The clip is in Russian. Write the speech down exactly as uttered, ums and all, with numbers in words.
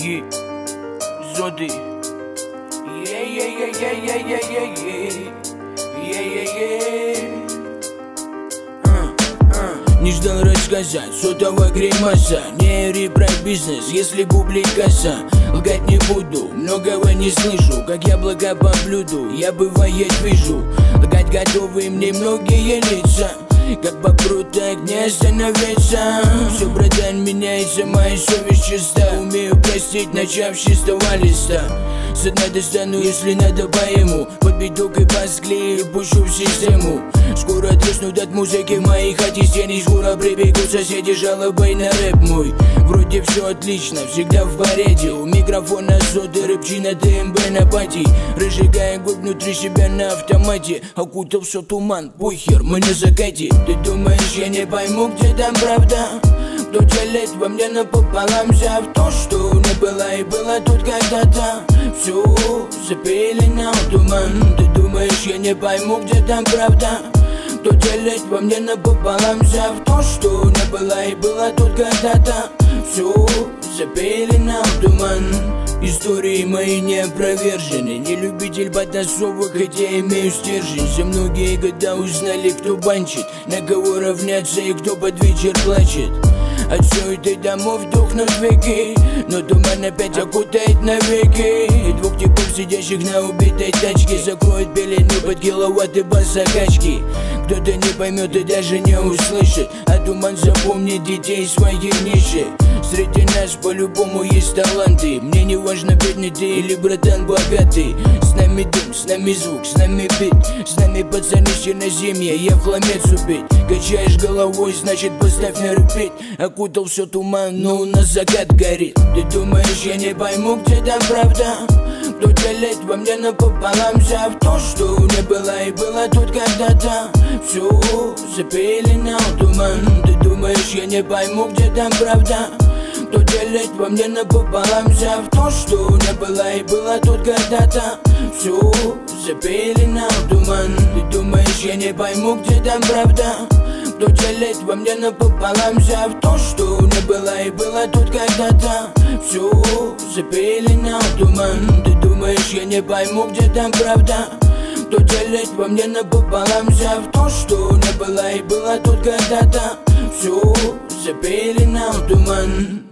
Ноги, зоды. Не ждал рассказать сотого гримаса. Не ори про бизнес, если бублить коса. Лгать не буду, многого не слышу. Как яблоко по блюду, я бывает вижу. Лгать готовы мне многие лица. Как попрут, так не остановиться. Все, братан, меняется, моя совесть чиста. Умею простить, начав с чистого листа. С дна достану, если надо, пойму. Под биток и посклею, пущу в систему. Скоро треснут от музыки в моей хате стены. Скоро прибегут соседи жалобой на рэп мой. Вроде все отлично, всегда в порядке. У микрофона соты, рыбчина, ДМБ на пати. Разжигая год внутри себя на автомате. Окутал все туман, похер, мы на закате. Ты думаешь, я не пойму, где там правда? Кто делит во мне напополам вся в то, что не было и было тут когда-то. Все запеленал туман. Ты думаешь, я не пойму, где там правда? Кто делит во мне напополам вся в то, что не было и было тут когда-то. Все запеленал туман. Истории мои не опровержены. Не любитель потасовок, хотя имею стержень. За многие года узнали, кто банчит, на кого равняться и кто под вечер плачет. От суеты домов духнут веки, но туман опять окутает навеки. И двух типов, сидящих на убитой тачке, закроет пелену под киловатты бас-закачки. Кто-то не поймет и даже не услышит, а туман запомнит детей своей ниши. Среди нас по-любому есть таланты. Мне не важно, бедный ты или братан богатый. С нами дым, с нами звук, с нами бит. С нами пацаны на земле, я в хламец убить. Качаешь головой, значит поставь на репит. Окутал все туман, но у нас закат горит. Ты думаешь, я не пойму, где там правда? Кто делит во мне напополам вся в то, что не было и было тут когда-то. Все запеленал туман. Ты думаешь, я не пойму, где там правда? Кто делит во мне напополам вся в то, что не было и было тут когда-то. Все запеленал туман. Ты думаешь, я не пойму, где там правда? Кто делит во мне напополам вся в то, что не было и было тут когда-то. Все запеленал туман. Ты думаешь, я не пойму, где там правда? Кто делит во мне напополам вся в то, что не было и было тут когда-то. Все запеленал туман.